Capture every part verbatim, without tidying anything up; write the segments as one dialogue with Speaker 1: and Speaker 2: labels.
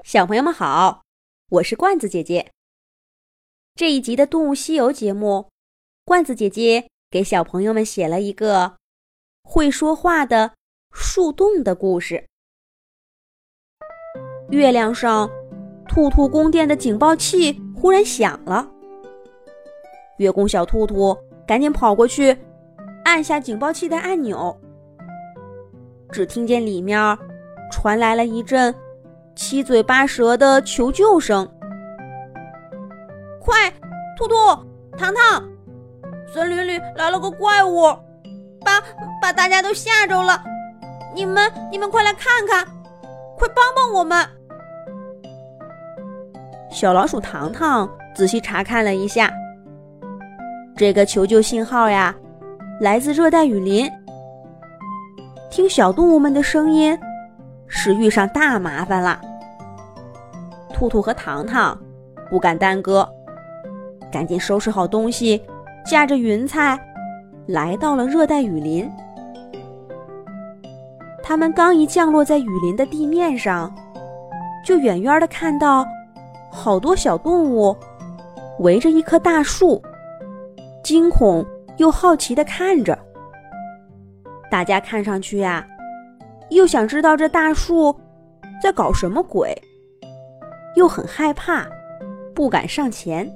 Speaker 1: 小朋友们好，我是罐子姐姐。这一集的动物西游节目，罐子姐姐给小朋友们写了一个会说话的树洞的故事。月亮上，兔兔宫殿的警报器忽然响了。月宫小兔兔赶紧跑过去，按下警报器的按钮。只听见里面传来了一阵七嘴八舌的求救声。
Speaker 2: 快，兔兔、糖糖，森林里来了个怪物，把把大家都吓着了！你们你们快来看看，快帮帮我们！
Speaker 1: 小老鼠糖糖仔细查看了一下，这个求救信号呀，来自热带雨林。听小动物们的声音，是遇上大麻烦了。兔兔和糖糖不敢耽搁，赶紧收拾好东西，驾着云彩来到了热带雨林。他们刚一降落在雨林的地面上，就远远地看到好多小动物围着一棵大树，惊恐又好奇地看着。大家看上去呀，又想知道这大树在搞什么鬼，又很害怕，不敢上前。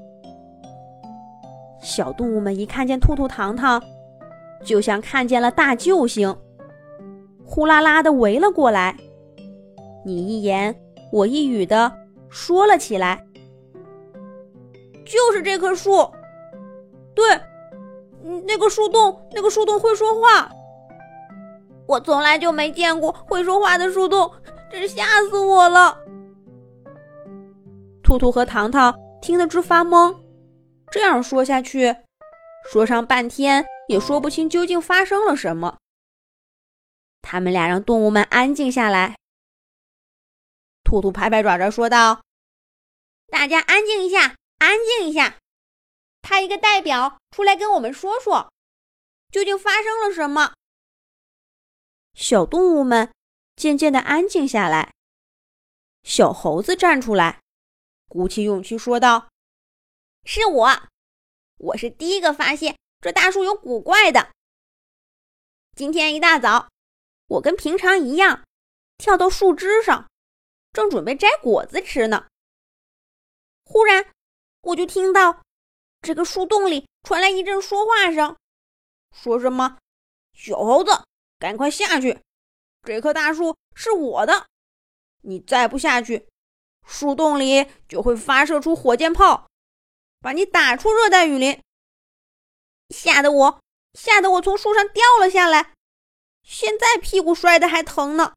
Speaker 1: 小动物们一看见兔兔糖糖，就像看见了大救星，呼啦啦地围了过来，你一言我一语地说了起来。
Speaker 2: 就是这棵树，对，那个树洞，那个树洞会说话。我从来就没见过会说话的树洞，真是吓死我了。
Speaker 1: 兔兔和糖糖听得直发懵，这样说下去，说上半天也说不清究竟发生了什么。他们俩让动物们安静下来。兔兔拍拍爪爪说道：
Speaker 2: 大家安静一下，安静一下，派一个代表出来跟我们说说，究竟发生了什么。
Speaker 1: 小动物们渐渐地安静下来。小猴子站出来，鼓起勇气说道：
Speaker 2: 是我，我是第一个发现这大树有古怪的。今天一大早，我跟平常一样跳到树枝上，正准备摘果子吃呢。忽然我就听到这个树洞里传来一阵说话声，说什么小猴子赶快下去，这棵大树是我的，你再不下去，树洞里就会发射出火箭炮，把你打出热带雨林。吓得我吓得我从树上掉了下来，现在屁股摔得还疼呢。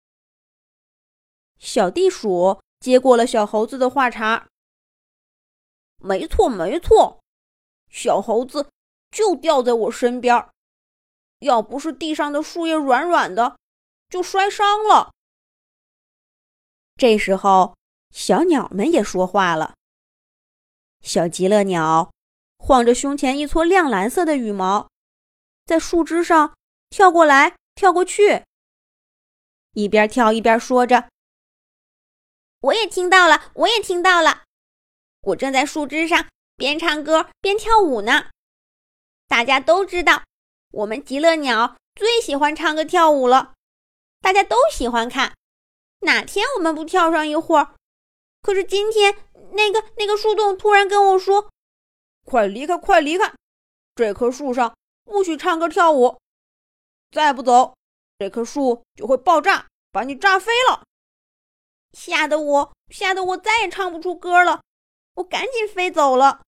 Speaker 1: 小地鼠接过了小猴子的话茬：
Speaker 2: 没错没错，小猴子就掉在我身边，要不是地上的树叶软软的，就摔伤了。
Speaker 1: 这时候小鸟们也说话了。小极乐鸟晃着胸前一撮亮蓝色的羽毛，在树枝上跳过来跳过去，一边跳一边说着：
Speaker 2: 我也听到了，我也听到了，我正在树枝上边唱歌边跳舞呢。大家都知道，我们极乐鸟最喜欢唱歌跳舞了，大家都喜欢看，哪天我们不跳上一会儿？可是今天那个那个树洞突然跟我说：快离开，快离开，这棵树上不许唱歌跳舞，再不走，这棵树就会爆炸，把你炸飞了。吓得我吓得我再也唱不出歌了，我赶紧飞走了。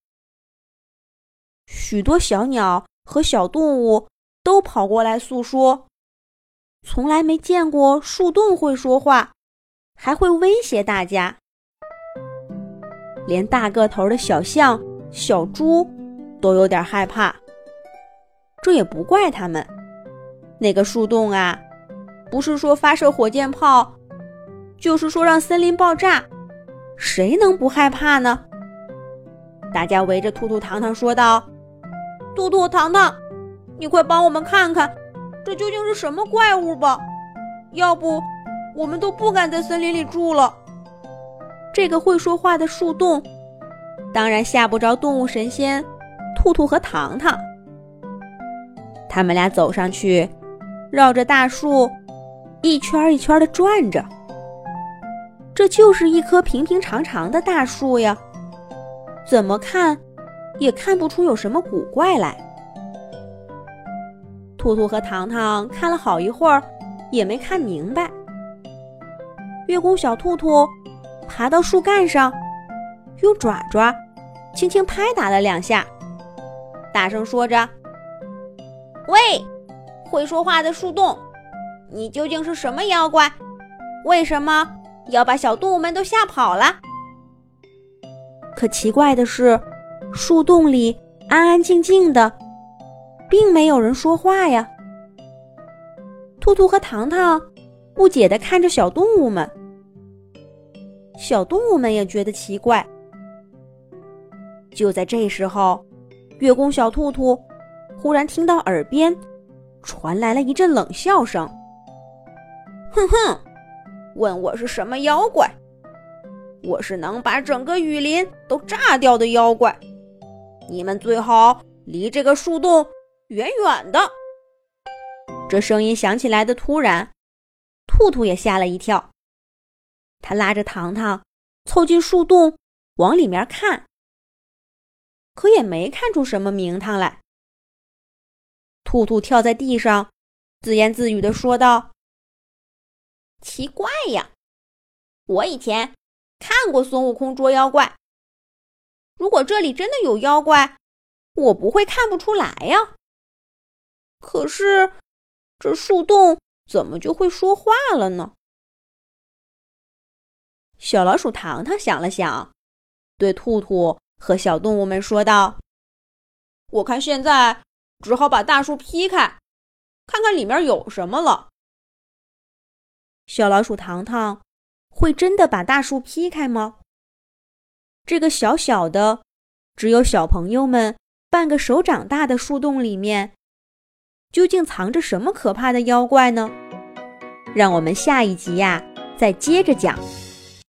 Speaker 1: 许多小鸟和小动物都跑过来诉说，从来没见过树洞会说话，还会威胁大家。连大个头的小象、小猪都有点害怕。这也不怪他们，那个树洞啊，不是说发射火箭炮，就是说让森林爆炸，谁能不害怕呢？大家围着兔兔糖糖说道：
Speaker 2: 兔兔糖糖，你快帮我们看看，这究竟是什么怪物吧？要不我们都不敢在森林里住了。
Speaker 1: 这个会说话的树洞当然吓不着动物神仙兔兔和糖糖。他们俩走上去，绕着大树一圈一圈地转着。这就是一棵平平常常的大树呀，怎么看也看不出有什么古怪来。兔兔和糖糖看了好一会儿，也没看明白。月宫小兔兔爬到树干上，用爪爪轻轻拍打了两下，大声说着：“
Speaker 2: 喂，会说话的树洞，你究竟是什么妖怪？为什么要把小动物们都吓跑了？”
Speaker 1: 可奇怪的是，树洞里安安静静的，并没有人说话呀。兔兔和糖糖不解地看着小动物们，小动物们也觉得奇怪。就在这时候，月宫小兔兔忽然听到耳边传来了一阵冷笑声：“
Speaker 2: 哼哼，问我是什么妖怪？我是能把整个雨林都炸掉的妖怪，你们最好离这个树洞远远的。”
Speaker 1: 这声音响起来的突然，兔兔也吓了一跳，他拉着糖糖凑近树洞往里面看，可也没看出什么名堂来。兔兔跳在地上，自言自语地说道：“
Speaker 2: 奇怪呀，我以前看过孙悟空捉妖怪，如果这里真的有妖怪，我不会看不出来呀。可是这树洞怎么就会说话了呢？”
Speaker 1: 小老鼠糖糖想了想，对兔兔和小动物们说道：“
Speaker 2: 我看现在只好把大树劈开，看看里面有什么了。”
Speaker 1: 小老鼠糖糖会真的把大树劈开吗？这个小小的，只有小朋友们半个手掌大的树洞里面，究竟藏着什么可怕的妖怪呢？让我们下一集呀，再接着讲。